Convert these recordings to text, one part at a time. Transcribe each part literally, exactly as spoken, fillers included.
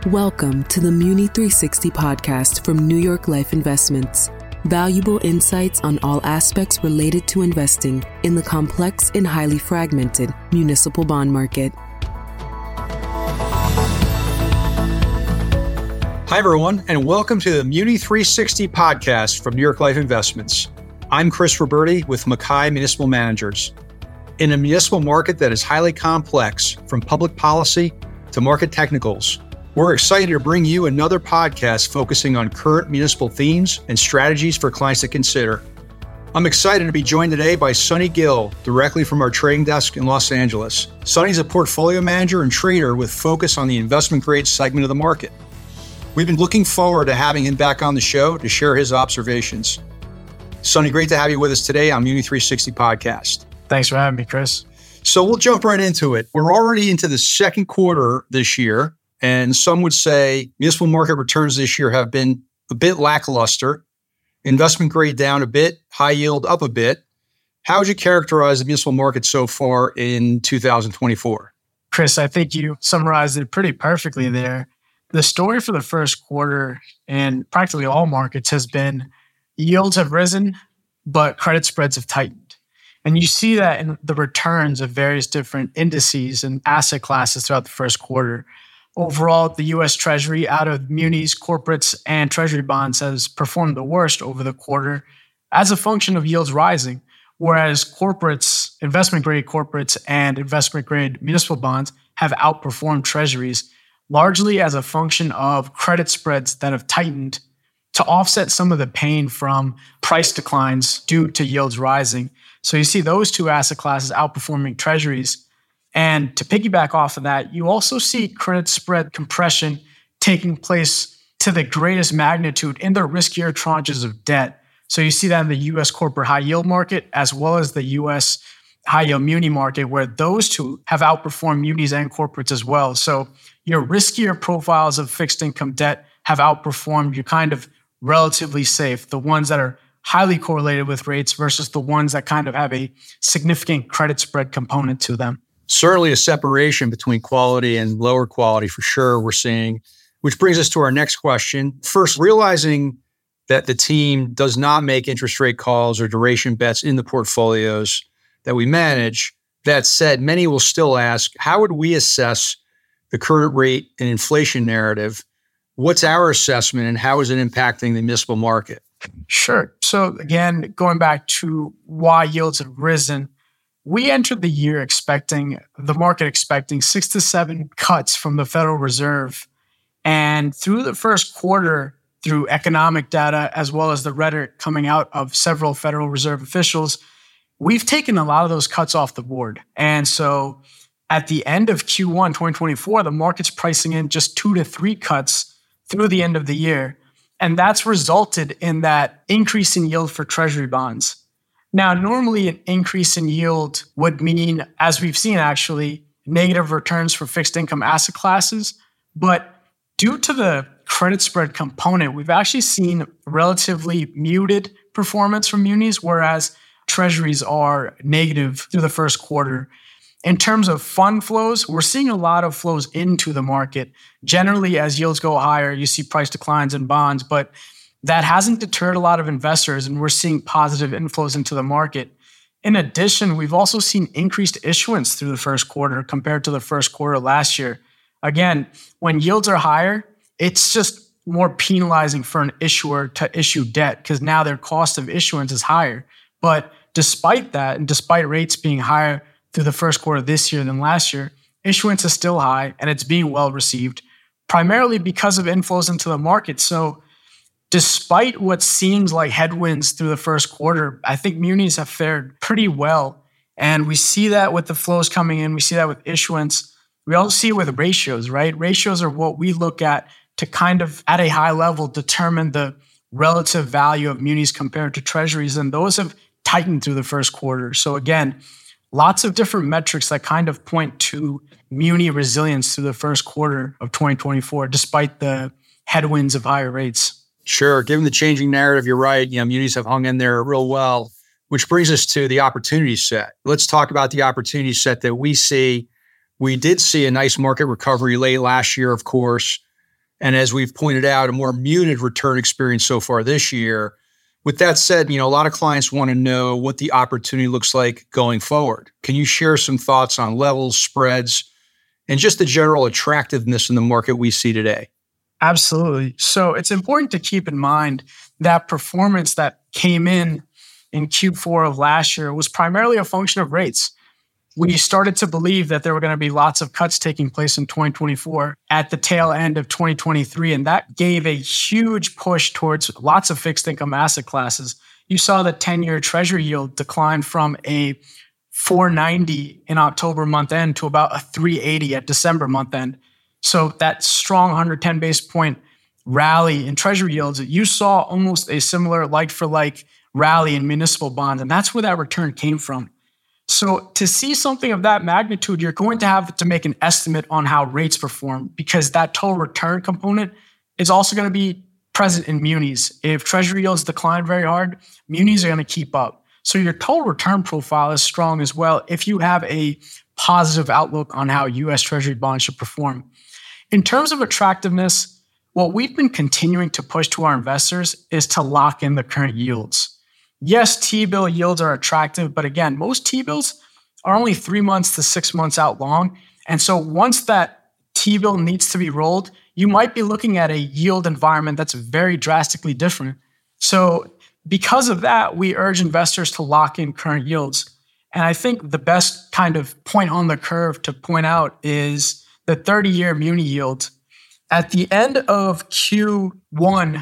Welcome to the Muni three sixty podcast from New York Life Investments. Valuable insights on all aspects related to investing in the complex and highly fragmented municipal bond market. Hi, everyone, and welcome to the Muni three sixty podcast from New York Life Investments. I'm Chris Roberti with Mackay Municipal Managers. In a municipal market that is highly complex, from public policy to market technicals, we're excited to bring you another podcast focusing on current municipal themes and strategies for clients to consider. I'm excited to be joined today by Sonny Gill, directly from our trading desk in Los Angeles. Sonny's a portfolio manager and trader with focus on the investment grade segment of the market. We've been looking forward to having him back on the show to share his observations. Sonny, great to have you with us today on Muni three sixty podcast. Thanks for having me, Chris. So we'll jump right into it. We're already into the second quarter this year, and some would say municipal market returns this year have been a bit lackluster. Investment grade down a bit, high yield up a bit. How would you characterize the municipal market so far in two thousand twenty-four? Chris, I think you summarized it pretty perfectly there. The story for the first quarter in practically all markets has been yields have risen, but credit spreads have tightened. And you see that in the returns of various different indices and asset classes throughout the first quarter. Overall, the U S Treasury out of munis, corporates, and Treasury bonds has performed the worst over the quarter as a function of yields rising, whereas corporates, investment-grade corporates, and investment-grade municipal bonds have outperformed Treasuries, largely as a function of credit spreads that have tightened to offset some of the pain from price declines due to yields rising. So you see those two asset classes outperforming Treasuries. And to piggyback off of that, you also see credit spread compression taking place to the greatest magnitude in the riskier tranches of debt. So you see that in the U S corporate high yield market, as well as the U S high yield muni market, where those two have outperformed munis and corporates as well. So your riskier profiles of fixed income debt have outperformed your kind of relatively safe, the ones that are highly correlated with rates versus the ones that kind of have a significant credit spread component to them. Certainly a separation between quality and lower quality for sure we're seeing, which brings us to our next question. First, realizing that the team does not make interest rate calls or duration bets in the portfolios that we manage. That said, many will still ask, how would we assess the current rate and inflation narrative? What's our assessment and how is it impacting the municipal market? Sure. So again, going back to why yields have risen, we entered the year expecting, the market expecting six to seven cuts from the Federal Reserve. And through the first quarter, through economic data, as well as the rhetoric coming out of several Federal Reserve officials, we've taken a lot of those cuts off the board. And so at the end of Q one twenty twenty-four, the market's pricing in just two to three cuts through the end of the year. And that's resulted in that increase in yield for Treasury bonds. Now, normally an increase in yield would mean, as we've seen actually, negative returns for fixed income asset classes. But due to the credit spread component, we've actually seen relatively muted performance from munis, whereas Treasuries are negative through the first quarter. In terms of fund flows, we're seeing a lot of flows into the market. Generally, as yields go higher, you see price declines in bonds, but that hasn't deterred a lot of investors, and we're seeing positive inflows into the market. In addition, we've also seen increased issuance through the first quarter compared to the first quarter last year. Again, when yields are higher, it's just more penalizing for an issuer to issue debt because now their cost of issuance is higher. But despite that, and despite rates being higher through the first quarter this year than last year, issuance is still high and it's being well received, primarily because of inflows into the market. So despite what seems like headwinds through the first quarter, I think munis have fared pretty well. And we see that with the flows coming in. We see that with issuance. We also see it with ratios, right? Ratios are what we look at to kind of, at a high level, determine the relative value of munis compared to Treasuries. And those have tightened through the first quarter. So again, lots of different metrics that kind of point to muni resilience through the first quarter of twenty twenty-four, despite the headwinds of higher rates. Sure. Given the changing narrative, you're right. You know, munis have hung in there real well, which brings us to the opportunity set. Let's talk about the opportunity set that we see. We did see a nice market recovery late last year, of course. And as we've pointed out, a more muted return experience so far this year. With that said, you know, a lot of clients want to know what the opportunity looks like going forward. Can you share some thoughts on levels, spreads, and just the general attractiveness in the market we see today? Absolutely. So it's important to keep in mind that performance that came in in Q four of last year was primarily a function of rates. We started to believe that there were going to be lots of cuts taking place in twenty twenty-four at the tail end of twenty twenty-three, and that gave a huge push towards lots of fixed income asset classes. You saw the ten-year Treasury yield decline from a four ninety in October month end to about a three eighty at December month end. So that strong one hundred ten basis point rally in Treasury yields, you saw almost a similar like-for-like rally in municipal bonds, and that's where that return came from. So to see something of that magnitude, you're going to have to make an estimate on how rates perform, because that total return component is also going to be present in munis. If Treasury yields decline very hard, munis are going to keep up. So your total return profile is strong as well if you have a positive outlook on how U S Treasury bonds should perform. In terms of attractiveness, what we've been continuing to push to our investors is to lock in the current yields. Yes, T-bill yields are attractive, but again, most T-bills are only three months to six months out long. And so once that T-bill needs to be rolled, you might be looking at a yield environment that's very drastically different. So because of that, we urge investors to lock in current yields. And I think the best kind of point on the curve to point out is the thirty-year muni yield. At the end of Q one,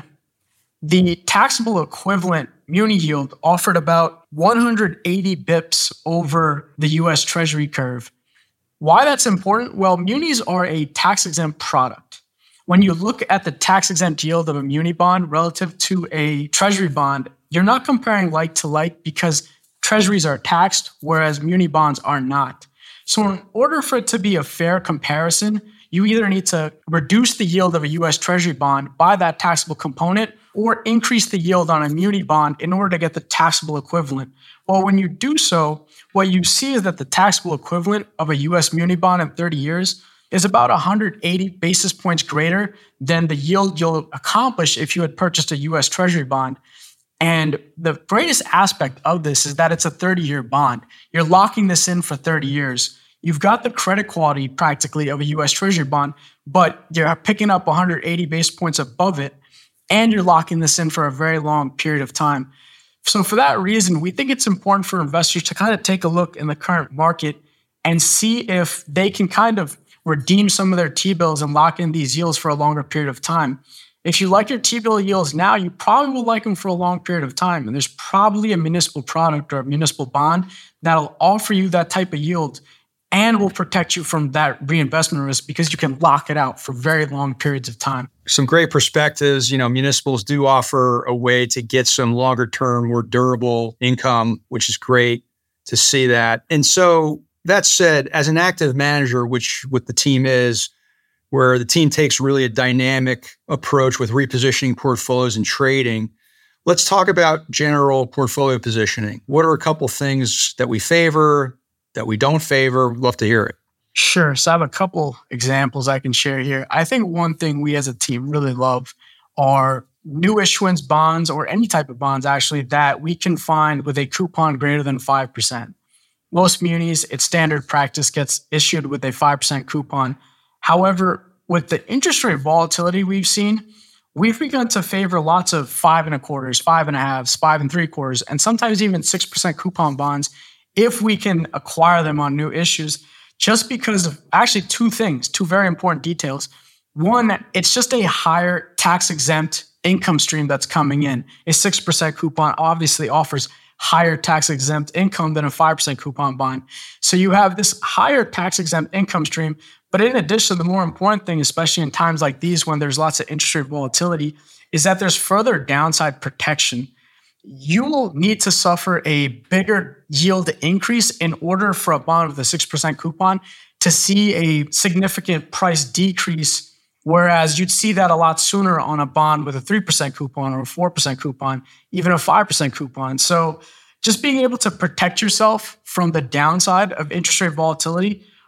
the taxable equivalent muni yield offered about one hundred eighty bips over the U S Treasury curve. Why that's important? Well, munis are a tax-exempt product. When you look at the tax-exempt yield of a muni bond relative to a Treasury bond, you're not comparing like to like because Treasuries are taxed, whereas muni bonds are not. So in order for it to be a fair comparison, you either need to reduce the yield of a U S Treasury bond by that taxable component or increase the yield on a muni bond in order to get the taxable equivalent. Well, when you do so, what you see is that the taxable equivalent of a U S muni bond in thirty years is about one hundred eighty basis points greater than the yield you'll accomplish if you had purchased a U S Treasury bond. And the greatest aspect of this is that it's a thirty-year bond. You're locking this in for thirty years. You've got the credit quality practically of a U S Treasury bond, but you're picking up one hundred eighty basis points above it, and you're locking this in for a very long period of time. So for that reason, we think it's important for investors to kind of take a look in the current market and see if they can kind of redeem some of their T-bills and lock in these yields for a longer period of time. If you like your T-bill yields now, you probably will like them for a long period of time. And there's probably a municipal product or a municipal bond that'll offer you that type of yield and will protect you from that reinvestment risk because you can lock it out for very long periods of time. Some great perspectives. You know, municipals do offer a way to get some longer term, more durable income, which is great to see that. And so that said, as an active manager, which what the team is, where the team takes really a dynamic approach with repositioning portfolios and trading, let's talk about general portfolio positioning. What are a couple things that we favor, that we don't favor? Love to hear it. Sure. So I have a couple examples I can share here. I think one thing we as a team really love are new issuance bonds or any type of bonds actually that we can find with a coupon greater than five percent. Most munis, it's standard practice, gets issued with a five percent coupon. However, with the interest rate volatility we've seen, we've begun to favor lots of five and a quarters, five and a halves, five and three quarters, and sometimes even six percent coupon bonds if we can acquire them on new issues, just because of actually two things, two very important details. One, it's just a higher tax-exempt income stream that's coming in. A six percent coupon obviously offers higher tax-exempt income than a five percent coupon bond. So you have this higher tax-exempt income stream, but in addition, the more important thing, especially in times like these when there's lots of interest rate volatility, is that there's further downside protection. You will need to suffer a bigger yield increase in order for a bond with a six percent coupon to see a significant price decrease, whereas you'd see that a lot sooner on a bond with a three percent coupon or a four percent coupon, even a five percent coupon. So just being able to protect yourself from the downside of interest rate volatility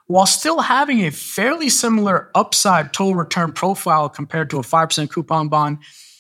while still having a fairly similar upside total return profile compared to a five percent coupon bond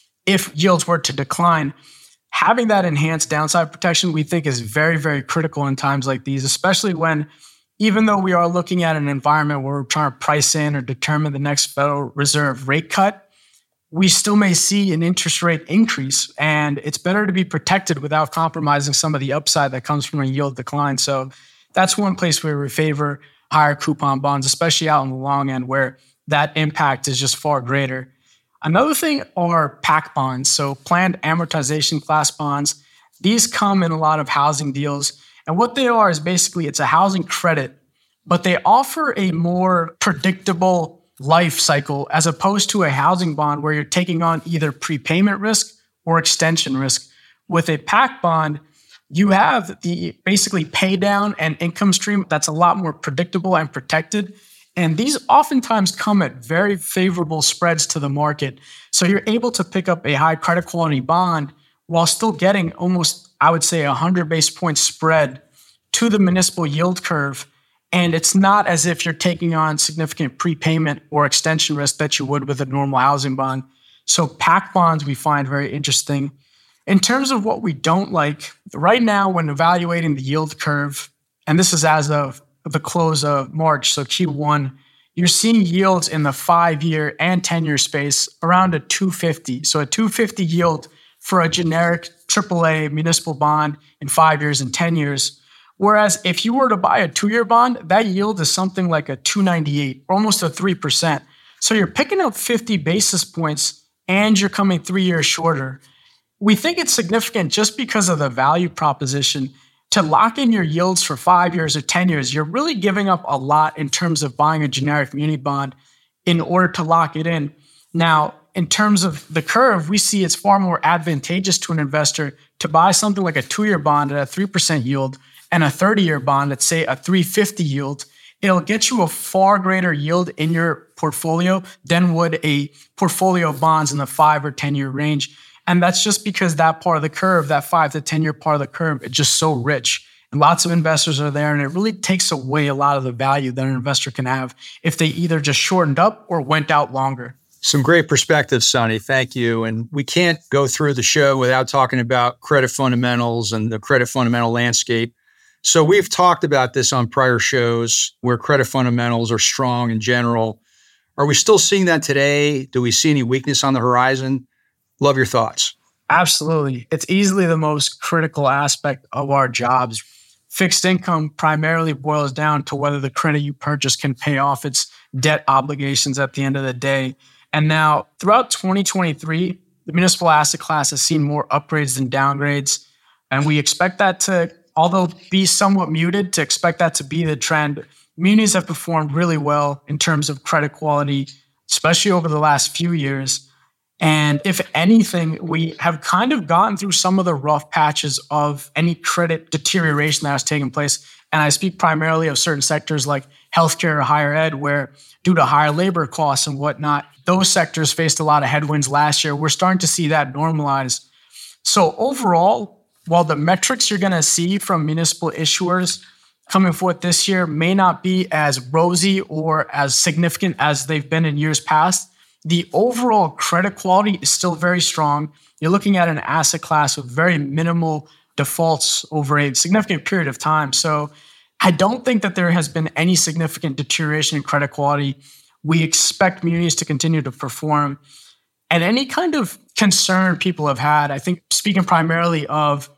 if yields were to decline. Having that enhanced downside protection, we think, is very, very critical in times like these, especially when, even though we are looking at an environment where we're trying to price in or determine the next Federal Reserve rate cut, we still may see an interest rate increase, and it's better to be protected without compromising some of the upside that comes from a yield decline. So that's one place where we favor higher coupon bonds, especially out in the long end where that impact is just far greater. Another thing are P A C bonds, so planned amortization class bonds. These come in a lot of housing deals, and what they are is basically it's a housing credit, but they offer a more predictable life cycle as opposed to a housing bond where you're taking on either prepayment risk or extension risk. With a P A C bond, you have the basically pay down and income stream that's a lot more predictable and protected. And these oftentimes come at very favorable spreads to the market. So you're able to pick up a high credit quality bond while still getting almost, I would say, a one hundred basis point spread to the municipal yield curve. And it's not as if you're taking on significant prepayment or extension risk that you would with a normal housing bond. So P A C bonds we find very interesting. In terms of what we don't like, right now when evaluating the yield curve, and this is as of the close of March, so Q one, you're seeing yields in the five-year and ten-year space around a two fifty. So a two fifty yield for a generic triple A municipal bond in five years and ten years. Whereas if you were to buy a two-year bond, that yield is something like a two ninety-eight, almost a three percent. So you're picking up fifty basis points and you're coming three years shorter. We think it's significant just because of the value proposition. To lock in your yields for five years or ten years, you're really giving up a lot in terms of buying a generic muni bond in order to lock it in. Now, in terms of the curve, we see it's far more advantageous to an investor to buy something like a two-year bond at a three percent yield and a thirty-year bond at, say, a three fifty yield. It'll get you a far greater yield in your portfolio than would a portfolio of bonds in the five or ten-year range. And that's just because that part of the curve, that five to ten-year part of the curve, is just so rich. And lots of investors are there, and it really takes away a lot of the value that an investor can have if they either just shortened up or went out longer. Some great perspectives, Sonny. Thank you. And we can't go through the show without talking about credit fundamentals and the credit fundamental landscape. So we've talked about this on prior shows where credit fundamentals are strong in general. Are we still seeing that today? Do we see any weakness on the horizon? Love your thoughts. Absolutely. It's easily the most critical aspect of our jobs. Fixed income primarily boils down to whether the credit you purchase can pay off its debt obligations at the end of the day. And now, throughout twenty twenty-three, the municipal asset class has seen more upgrades than downgrades. And we expect that to, although be somewhat muted, to expect that to be the trend. Munis have performed really well in terms of credit quality, especially over the last few years. And if anything, we have kind of gotten through some of the rough patches of any credit deterioration that has taken place. And I speak primarily of certain sectors like healthcare or higher ed, where due to higher labor costs and whatnot, those sectors faced a lot of headwinds last year. We're starting to see that normalize. So overall, while the metrics you're going to see from municipal issuers coming forth this year may not be as rosy or as significant as they've been in years past, the overall credit quality is still very strong. You're looking at an asset class with very minimal defaults over a significant period of time. So I don't think that there has been any significant deterioration in credit quality. We expect munis to continue to perform. And any kind of concern people have had, I think speaking primarily of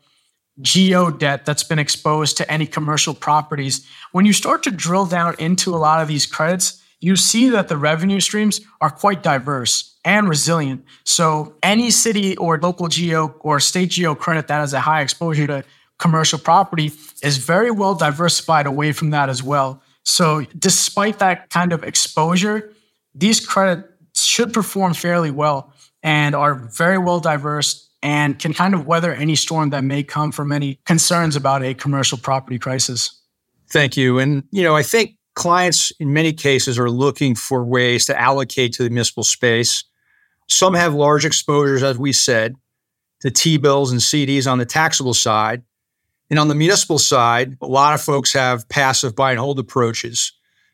geo debt that's been exposed to any commercial properties, when you start to drill down into a lot of these credits, you see that the revenue streams are quite diverse and resilient. So any city or local geo or state geo credit that has a high exposure to commercial property is very well diversified away from that as well. So despite that kind of exposure, these credits should perform fairly well and are very well diverse and can kind of weather any storm that may come from any concerns about a commercial property crisis. Thank you. And, you know, I think clients in many cases are looking for ways to allocate to the municipal space. Some have large exposures, as we said, to T-bills and C Ds on the taxable side. And on the municipal side, a lot of folks have passive buy and hold approaches.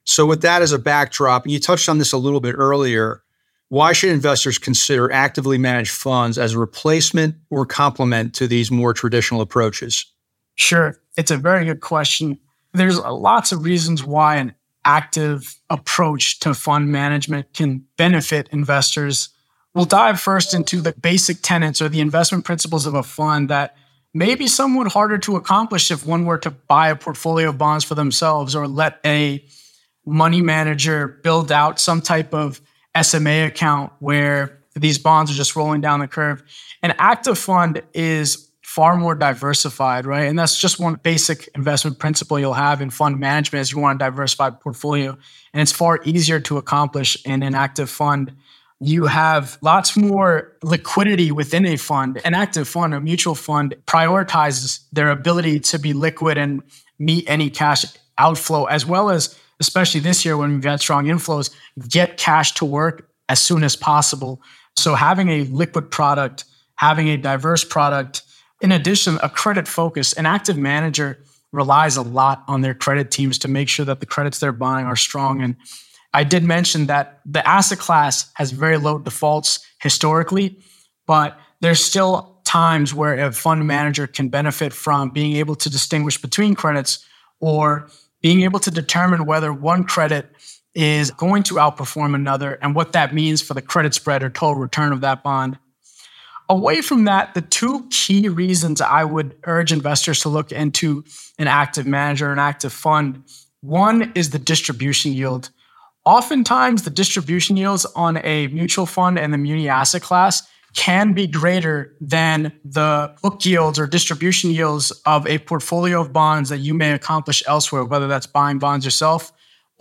So with that as a backdrop, and you touched on this a little bit earlier, why should investors consider actively managed funds as a replacement or complement to these more traditional approaches? Sure. It's a very good question. There's lots of reasons why an active approach to fund management can benefit investors. We'll dive first into the basic tenets or the investment principles of a fund that may be somewhat harder to accomplish if one were to buy a portfolio of bonds for themselves or let a money manager build out some type of S M A account where these bonds are just rolling down the curve. An active fund is far more diversified, right? And that's just one basic investment principle you'll have in fund management is you want a diversified portfolio. And it's far easier to accomplish in an active fund. You have lots more liquidity within a fund. An active fund, a mutual fund, prioritizes their ability to be liquid and meet any cash outflow, as well as, especially this year when we've had strong inflows, get cash to work as soon as possible. So having a liquid product, having a diverse product, in addition, a credit focus, an active manager relies a lot on their credit teams to make sure that the credits they're buying are strong. And I did mention that the asset class has very low defaults historically, but there's still times where a fund manager can benefit from being able to distinguish between credits or being able to determine whether one credit is going to outperform another and what that means for the credit spread or total return of that bond. Away from that, the two key reasons I would urge investors to look into an active manager, an active fund, one is the distribution yield. Oftentimes, the distribution yields on a mutual fund and the muni asset class can be greater than the book yields or distribution yields of a portfolio of bonds that you may accomplish elsewhere, whether that's buying bonds yourself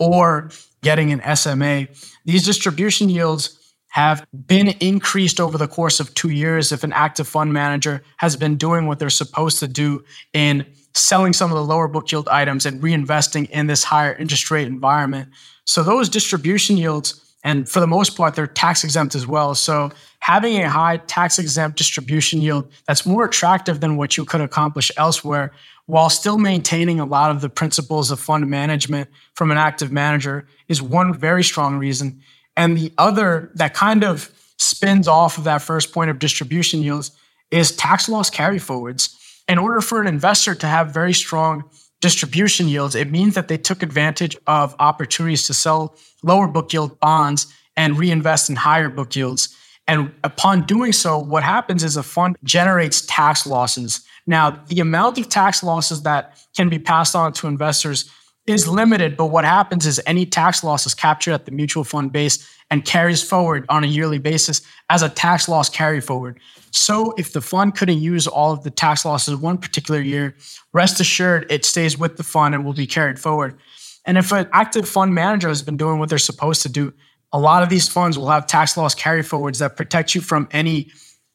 or getting an S M A. These distribution yields have been increased over the course of two years if an active fund manager has been doing what they're supposed to do in selling some of the lower book yield items and reinvesting in this higher interest rate environment. So those distribution yields, and for the most part, they're tax exempt as well. So having a high tax exempt distribution yield that's more attractive than what you could accomplish elsewhere while still maintaining a lot of the principles of fund management from an active manager is one very strong reason. And the other that kind of spins off of that first point of distribution yields is tax loss carry forwards. In order for an investor to have very strong distribution yields, it means that they took advantage of opportunities to sell lower book yield bonds and reinvest in higher book yields. And upon doing so, what happens is a fund generates tax losses. Now, the amount of tax losses that can be passed on to investors is limited, but what happens is any tax loss is captured at the mutual fund base and carries forward on a yearly basis as a tax loss carry forward. So if the fund couldn't use all of the tax losses one particular year, rest assured it stays with the fund and will be carried forward. And if an active fund manager has been doing what they're supposed to do, a lot of these funds will have tax loss carry forwards that protect you from any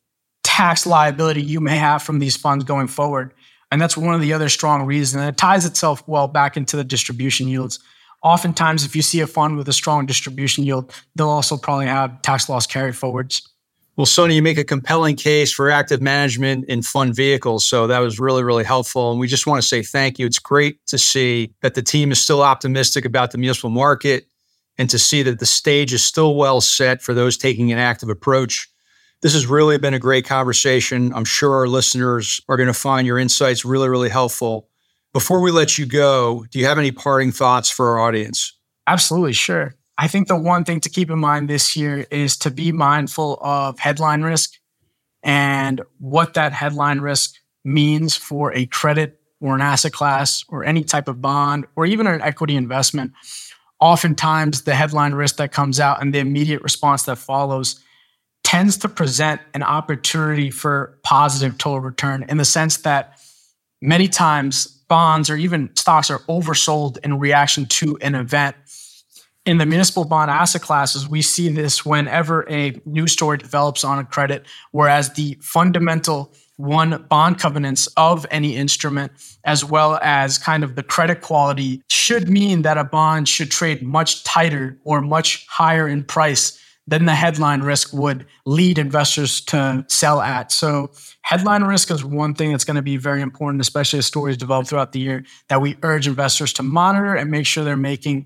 tax liability you may have from these funds going forward. And that's one of the other strong reasons. And it ties itself well back into the distribution yields. Oftentimes, if you see a fund with a strong distribution yield, they'll also probably have tax loss carry forwards. Well, Sonny, you make a compelling case for active management in fund vehicles. So that was really, really helpful. And we just want to say thank you. It's great to see that the team is still optimistic about the municipal market and to see that the stage is still well set for those taking an active approach. This has really been a great conversation. I'm sure our listeners are going to find your insights really, really helpful. Before we let you go, do you have any parting thoughts for our audience? Absolutely, sure. I think the one thing to keep in mind this year is to be mindful of headline risk and what that headline risk means for a credit or an asset class or any type of bond or even an equity investment. Oftentimes, the headline risk that comes out and the immediate response that follows tends to present an opportunity for positive total return in the sense that many times bonds or even stocks are oversold in reaction to an event. In the municipal bond asset classes, we see this whenever a news story develops on a credit, whereas the fundamental one bond covenants of any instrument, as well as kind of the credit quality, should mean that a bond should trade much tighter or much higher in price than the headline risk would lead investors to sell at. So headline risk is one thing that's going to be very important, especially as stories develop throughout the year, that we urge investors to monitor and make sure they're making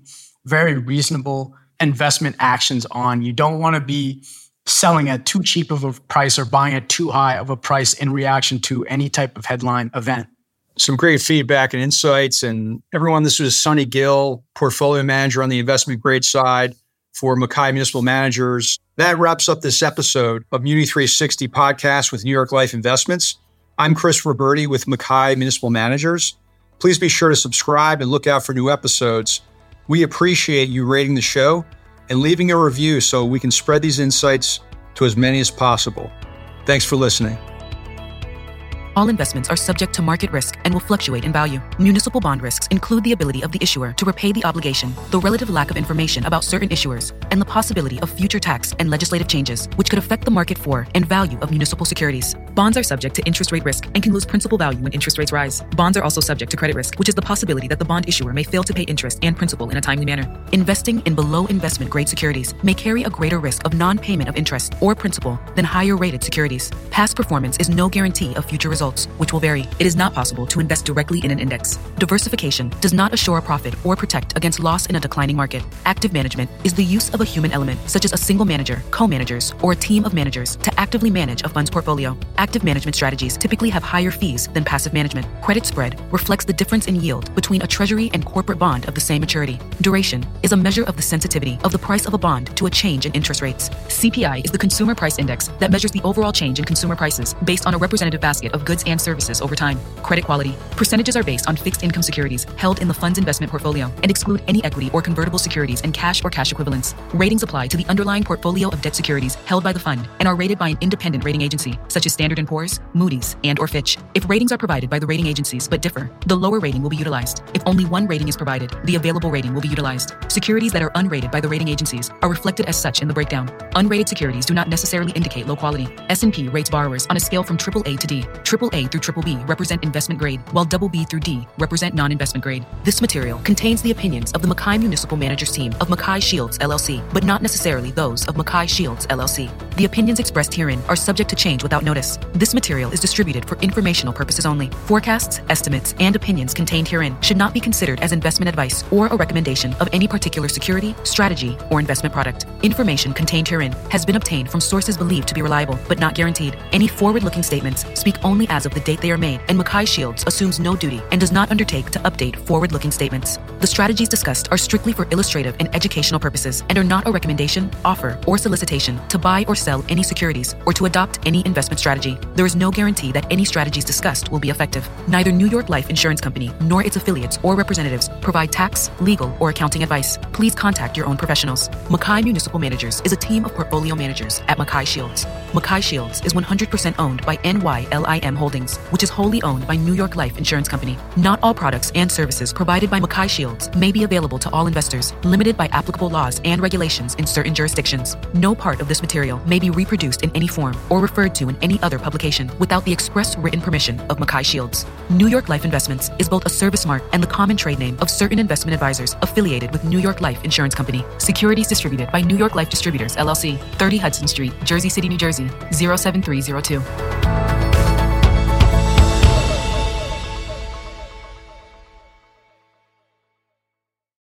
very reasonable investment actions on. You don't want to be selling at too cheap of a price or buying at too high of a price in reaction to any type of headline event. Some great feedback and insights. And everyone, this was Sonny Gill, portfolio manager on the investment grade side for MacKay Municipal Managers. That wraps up this episode of Muni three sixty podcast with New York Life Investments. I'm Chris Roberti with MacKay Municipal Managers. Please be sure to subscribe and look out for new episodes. We appreciate you rating the show and leaving a review so we can spread these insights to as many as possible. Thanks for listening. All investments are subject to market risk and will fluctuate in value. Municipal bond risks include the ability of the issuer to repay the obligation, the relative lack of information about certain issuers, and the possibility of future tax and legislative changes, which could affect the market for and value of municipal securities. Bonds are subject to interest rate risk and can lose principal value when interest rates rise. Bonds are also subject to credit risk, which is the possibility that the bond issuer may fail to pay interest and principal in a timely manner. Investing in below investment grade securities may carry a greater risk of non-payment of interest or principal than higher rated securities. Past performance is no guarantee of future results, which will vary. It is not possible to invest directly in an index. Diversification does not assure a profit or protect against loss in a declining market. Active management is the use of a human element, such as a single manager, co-managers, or a team of managers to actively manage a fund's portfolio. Active management strategies typically have higher fees than passive management. Credit spread reflects the difference in yield between a treasury and corporate bond of the same maturity. Duration is a measure of the sensitivity of the price of a bond to a change in interest rates. C P I is the consumer price index that measures the overall change in consumer prices based on a representative basket of goods and services over time. Credit quality. Percentages are based on fixed income securities held in the fund's investment portfolio and exclude any equity or convertible securities and cash or cash equivalents. Ratings apply to the underlying portfolio of debt securities held by the fund and are rated by an independent rating agency, such as Standard and Poor's, Moody's, and or Fitch. If ratings are provided by the rating agencies but differ, the lower rating will be utilized. If only one rating is provided, the available rating will be utilized. Securities that are unrated by the rating agencies are reflected as such in the breakdown. Unrated securities do not necessarily indicate low quality. S and P rates borrowers on a scale from triple A to D. Triple A through Triple B represent investment grade, while double B through D represent non-investment grade. This material contains the opinions of the MacKay Municipal Managers team of MacKay Shields L L C, but not necessarily those of MacKay Shields L L C. The opinions expressed herein are subject to change without notice. This material is distributed for informational purposes only. Forecasts, estimates, and opinions contained herein should not be considered as investment advice or a recommendation of any particular security, strategy, or investment product. Information contained herein has been obtained from sources believed to be reliable, but not guaranteed. Any forward-looking statements speak only as of the date they are made, and MacKay Shields assumes no duty and does not undertake to update forward-looking statements. The strategies discussed are strictly for illustrative and educational purposes and are not a recommendation, offer, or solicitation to buy or sell any securities or to adopt any investment strategy. There is no guarantee that any strategies discussed will be effective. Neither New York Life Insurance Company nor its affiliates or representatives provide tax, legal, or accounting advice. Please contact your own professionals. MacKay Municipal Managers is a team of portfolio managers at MacKay Shields. MacKay Shields is one hundred percent owned by N Y L I M Holdings, which is wholly owned by New York Life Insurance Company. Not all products and services provided by MacKay Shields may be available to all investors, limited by applicable laws and regulations in certain jurisdictions. No part of this material may be reproduced in any form or referred to in any other publication without the express written permission of MacKay Shields. New York Life Investments is both a service mark and the common trade name of certain investment advisors affiliated with New York Life Insurance Company. Securities distributed by New York Life Distributors, L L C, thirty Hudson Street, Jersey City, New Jersey, zero seven three zero two.